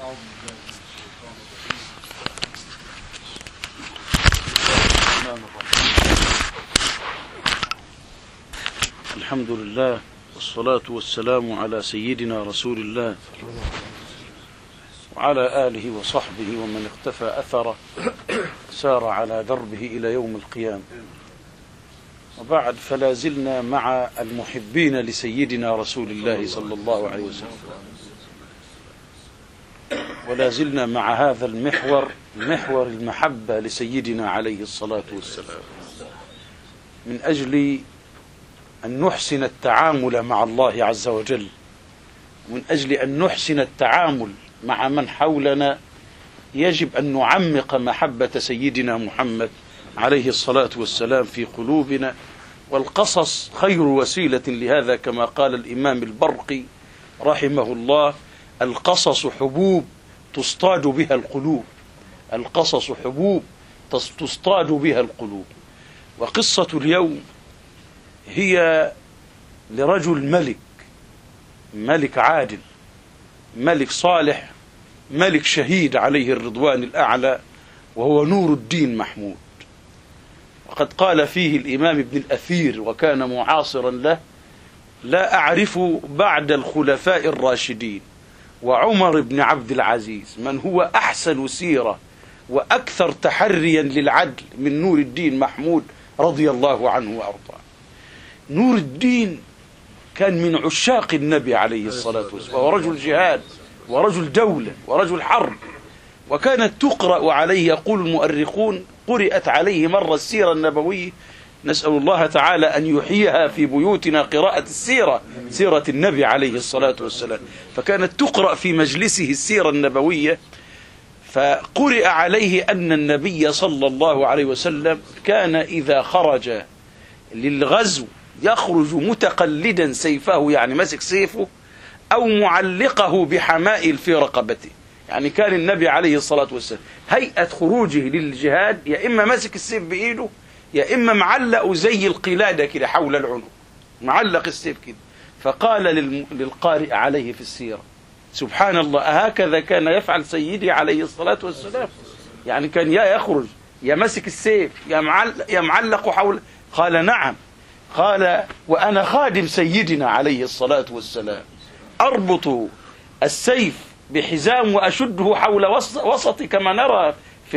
الحمد لله والصلاة والسلام على سيدنا رسول الله وعلى آله وصحبه ومن اقتفى أثره سار على دربه إلى يوم القيامة. وبعد، فلا زلنا مع المحبين لسيدنا رسول الله صلى الله عليه وسلم، ولا زلنا مع هذا محور المحبة لسيدنا عليه الصلاة والسلام، من أجل أن نحسن التعامل مع الله عز وجل، ومن أجل أن نحسن التعامل مع من حولنا يجب أن نعمق محبة سيدنا محمد عليه الصلاة والسلام في قلوبنا. والقصص خير وسيلة لهذا، كما قال الإمام البرقي رحمه الله: القصص حبوب تصطاد بها القلوب. القصص حبوب تصطاد بها القلوب. وقصة اليوم هي لرجل ملك عادل، ملك صالح، ملك شهيد عليه الرضوان الأعلى، وهو نور الدين محمود. وقد قال فيه الإمام ابن الأثير، وكان معاصرا له: لا أعرف بعد الخلفاء الراشدين وعمر بن عبد العزيز من هو أحسن سيرة وأكثر تحريا للعدل من نور الدين محمود رضي الله عنه وأرضاه. نور الدين كان من عشاق النبي عليه الصلاة والسلام، وهو رجل جهاد ورجل دولة ورجل حرب، وكانت تقرأ عليه، يقول المؤرخون، قرأت عليه مرة السيرة النبوية. نسأل الله تعالى أن يحييها في بيوتنا قراءة السيرة، سيرة النبي عليه الصلاة والسلام. فكانت تقرأ في مجلسه السيرة النبوية، فقرأ عليه أن النبي صلى الله عليه وسلم كان إذا خرج للغزو يخرج متقلدا سيفه، يعني مسك سيفه، أو معلقه بحمائل في رقبته. يعني كان النبي عليه الصلاة والسلام هيئة خروجه للجهاد يا إما مسك السيف بإيده، يا إما معلق زي القلادة كده حول العنق، معلق السيف كده. فقال للقارئ عليه في السيرة: سبحان الله، هكذا كان يفعل سيدي عليه الصلاة والسلام؟ يعني كان يا يخرج يا مسك السيف يا معلق حول. قال: نعم. قال: وأنا خادم سيدنا عليه الصلاة والسلام، أربط السيف بحزام وأشده حول وسطي كما نرى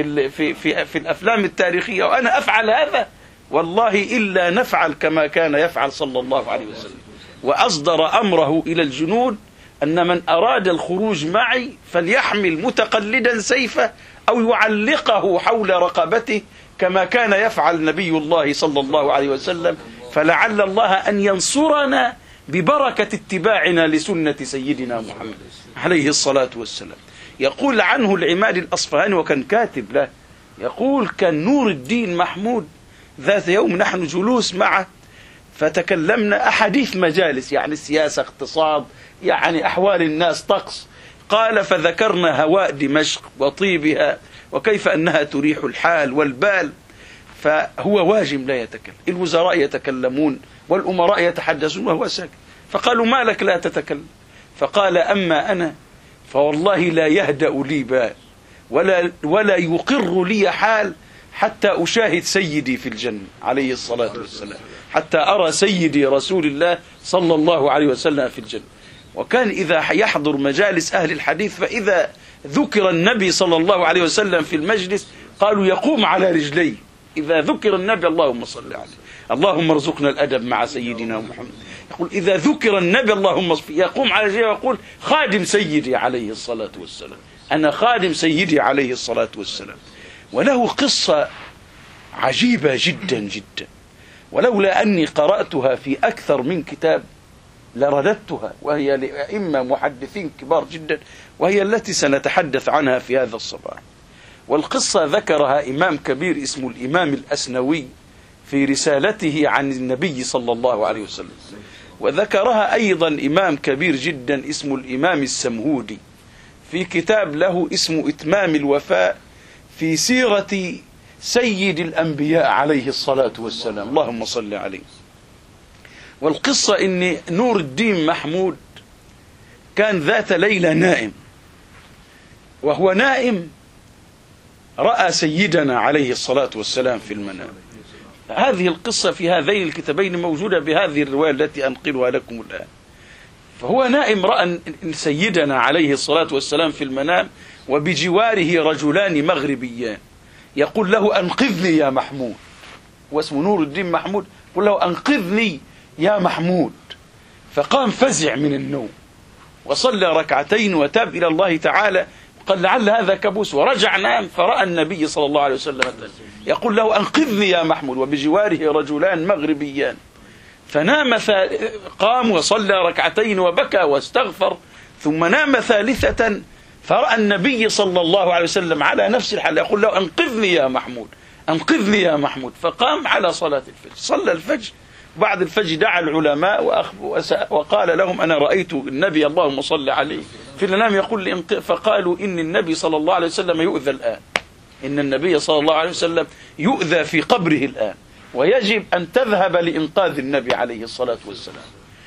في الأفلام التاريخية، وأنا أفعل هذا والله إلا نفعل كما كان يفعل صلى الله عليه وسلم. وأصدر أمره إلى الجنود أن من أراد الخروج معي فليحمل متقلدا سيفه أو يعلقه حول رقبته كما كان يفعل نبي الله صلى الله عليه وسلم، فلعل الله أن ينصرنا ببركة اتباعنا لسنة سيدنا محمد عليه الصلاة والسلام. يقول عنه العماد الأصفهاني، وكان كاتب له، يقول: كان نور الدين محمود ذات يوم نحن جلوس معه، فتكلمنا أحاديث مجالس، يعني سياسة، اقتصاد، يعني أحوال الناس، طقس. قال: فذكرنا هواء دمشق وطيبها وكيف أنها تريح الحال والبال. فهو واجم لا يتكلم، الوزراء يتكلمون والأمراء يتحدثون وهو ساكت. فقالوا: ما لك لا تتكلم؟ فقال: أما أنا فوالله لا يهدأ لي بال ولا يقر لي حال حتى أشاهد سيدي في الجنة عليه الصلاة والسلام، حتى أرى سيدي رسول الله صلى الله عليه وسلم في الجنة. وكان إذا يحضر مجالس أهل الحديث فإذا ذكر النبي صلى الله عليه وسلم في المجلس قالوا: يقوم على رجليه. إذا ذكر النبي اللهم صل عليه، اللهم ارزقنا الأدب مع سيدنا محمد. يقول: إذا ذكر النبي اللهم صل، يقوم على رجليه ويقول: خادم سيدي عليه الصلاة والسلام، أنا خادم سيدي عليه الصلاة والسلام. وله قصة عجيبة جدا جدا، ولولا أني قرأتها في أكثر من كتاب لرددتها، وهي لأئمة محدثين كبار جدا، وهي التي سنتحدث عنها في هذا الصباح. والقصة ذكرها إمام كبير اسمه الإمام الأسنوي في رسالته عن النبي صلى الله عليه وسلم، وذكرها أيضا إمام كبير جدا اسمه الإمام السمهودي في كتاب له اسمه إتمام الوفاء في سيرة سيد الأنبياء عليه الصلاة والسلام، اللهم صل عليه. والقصة إن نور الدين محمود كان ذات ليلة نائم، وهو نائم رأى سيدنا عليه الصلاة والسلام في المنام. هذه القصة في هذين الكتابين موجودة بهذه الرواية التي أنقلها لكم الآن. فهو نائم رأى سيدنا عليه الصلاة والسلام في المنام، وبجواره رجلان مغربيان، يقول له أنقذني يا محمود، واسمه نور الدين محمود، يقول له أنقذني يا محمود. فقام فزع من النوم وصلى ركعتين وتاب إلى الله تعالى، قال لعل هذا كابوس، ورجع نام فرأى النبي صلى الله عليه وسلم يقول له أنقذني يا محمود، وبجواره رجلان مغربيان. فنام، قام وصلى ركعتين وبكى واستغفر، ثم نام ثالثة فرأى النبي صلى الله عليه وسلم على نفس الحال يقول له أنقذني يا محمود، أنقذني يا محمود. فقام على صلاة الفجر، صلى الفجر. بعد الفجر دعا العلماء وقال لهم أنا رأيت النبي اللهم صل عليه في المنام يقول فقالوا إن النبي صلى الله عليه وسلم يؤذى الآن، إن النبي صلى الله عليه وسلم يؤذى في قبره الآن، ويجب أن تذهب لإنقاذ النبي عليه الصلاة والسلام.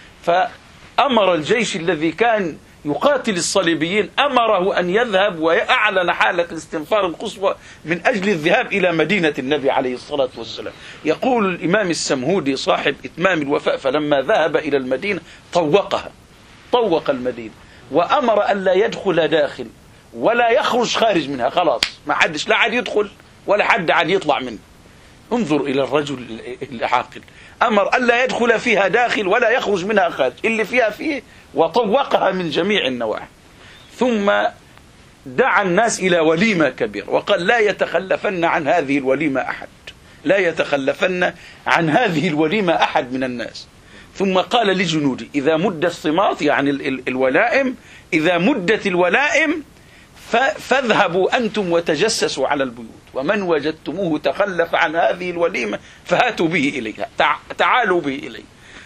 فأمر الجيش الذي كان يقاتل الصليبيين، أمره أن يذهب وأعلن حالة الاستنفار القصوى من أجل الذهاب إلى مدينة النبي عليه الصلاة والسلام. يقول الإمام السمهودي صاحب إتمام الوفاء فلما ذهب إلى المدينة طوق المدينة، وأمر أن لا يدخل داخل ولا يخرج خارج منها، خلاص ما حدش لا عاد يدخل ولا حد عاد يطلع منه. انظر إلى الرجل العاقل، أمر أن لا يدخل فيها داخل ولا يخرج منها خارج، اللي فيها فيه، وطوقها من جميع النواحي. ثم دعا الناس إلى وليمة كبيرة، وقال لا يتخلفن عن هذه الوليمة أحد، لا يتخلفن عن هذه الوليمة أحد من الناس. ثم قال لجنودي إذا مد الصمات، يعني الولائم، إذا مدت الولائم فاذهبوا أنتم وتجسسوا على البيوت، ومن وجدتموه تخلف عن هذه الوليمة فهاتوا به إليها، تعالوا به إليه.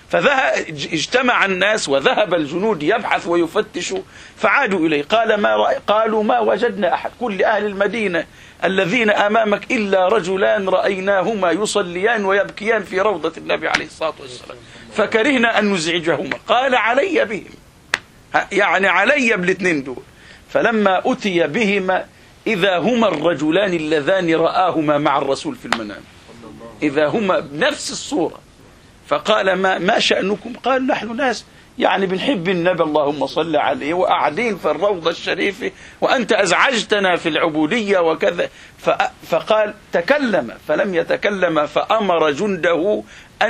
فاجتمع الناس وذهب الجنود يبحث ويفتشوا، فعادوا إليه. قالوا ما وجدنا أحد، كل أهل المدينة الذين أمامك إلا رجلان رأيناهما يصليان ويبكيان في روضة النبي عليه الصلاة والسلام، فكرهنا أن نزعجهما. قال علي بهم، يعني علي بالاثنين دول. فلما أتي بهما إذا هما الرجلان اللذان رآهما مع الرسول في المنام، إذا هما بنفس الصورة. فقال ما شأنكم؟ قال نحن ناس يعني بنحب النبي اللهم صل عليه، وقاعدين في الروضة الشريفة وأنت أزعجتنا في العبودية وكذا. فقال تكلم، فلم يتكلم، فأمر جنده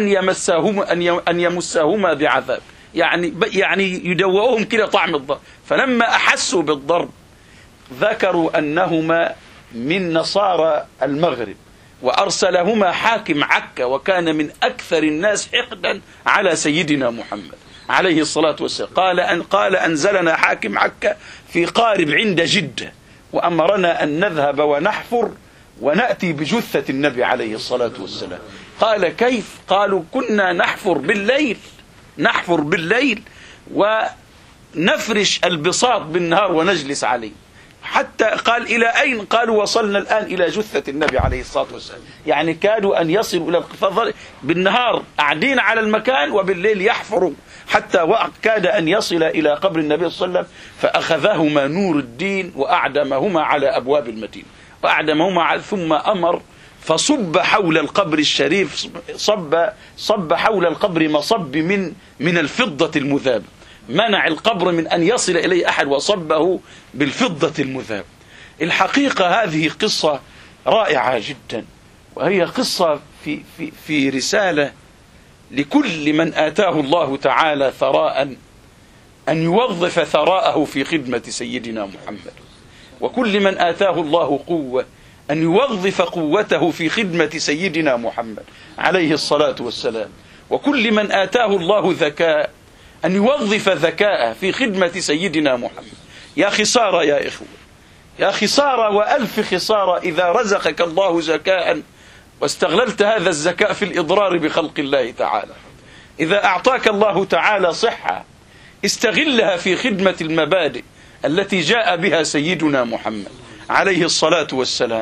أن يمسهما بعذاب، يعني يدوؤهم كده طعم الضرب. فلما أحسوا بالضرب ذكروا أنهما من نصارى المغرب، وأرسلهما حاكم عكا، وكان من أكثر الناس حقدا على سيدنا محمد عليه الصلاة والسلام. قال أنزلنا حاكم عكا في قارب عند جدة، وأمرنا أن نذهب ونحفر ونأتي بجثة النبي عليه الصلاة والسلام. قال كيف؟ قالوا كنا نحفر بالليل ونفرش البساط بالنهار ونجلس عليه. حتى قال إلى أين؟ قالوا وصلنا الآن إلى جثة النبي عليه الصلاة والسلام، يعني كادوا أن يصلوا إلى القفاز. بالنهار قاعدين على المكان، وبالليل يحفروا حتى كاد أن يصل إلى قبر النبي صلى الله عليه وسلم. فأخذهما نور الدين وأعدمهما على أبواب المدينة، ثم أمر فصب حول القبر الشريف، صب حول القبر مصب من الفضة المذابة، منع القبر من أن يصل إليه أحد، وصبه بالفضة المذابة. الحقيقة هذه قصة رائعة جدا، وهي قصة في رسالة لكل من آتاه الله تعالى ثراء أن يوظف ثراءه في خدمة سيدنا محمد، وكل من آتاه الله قوة أن يوظف قوته في خدمة سيدنا محمد عليه الصلاة والسلام، وكل من آتاه الله ذكاء أن يوظف ذكاءه في خدمة سيدنا محمد. يا خسارة يا إخوة، يا خسارة وألف خسارة إذا رزقك الله ذكاء واستغللت هذا الذكاء في الإضرار بخلق الله تعالى. إذا أعطاك الله تعالى صحة استغلها في خدمة المبادئ التي جاء بها سيدنا محمد عليه الصلاة والسلام.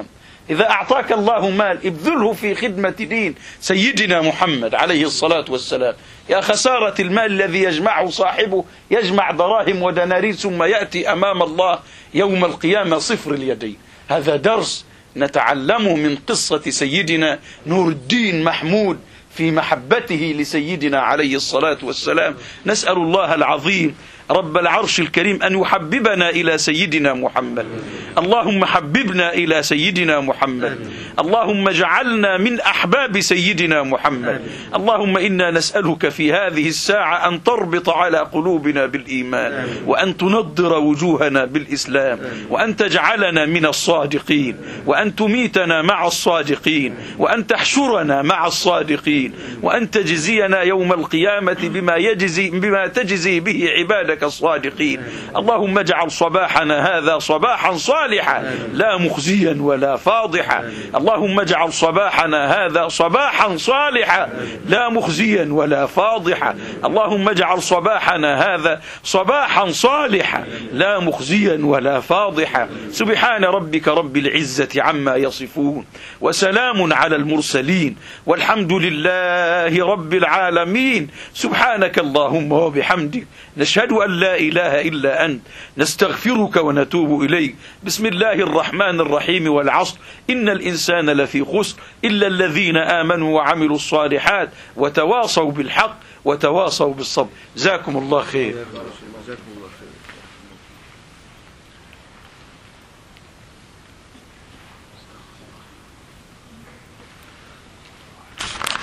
إذا أعطاك الله مال ابذله في خدمة دين سيدنا محمد عليه الصلاة والسلام. يا خسارة المال الذي يجمعه صاحبه، يجمع دراهم ودنانير ثم يأتي أمام الله يوم القيامة صفر اليدين. هذا درس نتعلمه من قصة سيدنا نور الدين محمود في محبته لسيدنا عليه الصلاة والسلام. نسأل الله العظيم رب العرش الكريم أن يحببنا إلى سيدنا محمد. اللهم حببنا إلى سيدنا محمد، اللهم اجعلنا من أحباب سيدنا محمد. اللهم إنا نسألك في هذه الساعة أن تربط على قلوبنا بالإيمان، وأن تنضر وجوهنا بالإسلام، وأن تجعلنا من الصادقين، وأن تميتنا مع الصادقين، وأن تحشرنا مع الصادقين، وأن تجزينا يوم القيامة بما تجزي به عبادك الصادقين. اللهم اجعل صباحنا هذا صباحا صالحا لا مخزيا ولا فاضحا. اللهم اجعل صباحنا هذا صباحا صالحا لا مخزيا ولا فاضحا. اللهم اجعل صباحنا هذا صباحا صالحا لا مخزيا ولا فاضحا. سبحان ربك رب العزة عما يصفون، وسلام على المرسلين، والحمد لله رب العالمين. سبحانك اللهم وبحمدك، نشهد أن لا إله إلا أنت، نستغفرك ونتوب إليك. بسم الله الرحمن الرحيم. والعصر إن الإنسان لفي خسر إلا الذين آمنوا وعملوا الصالحات وتواصوا بالحق وتواصوا بالصبر. جزاكم الله خير.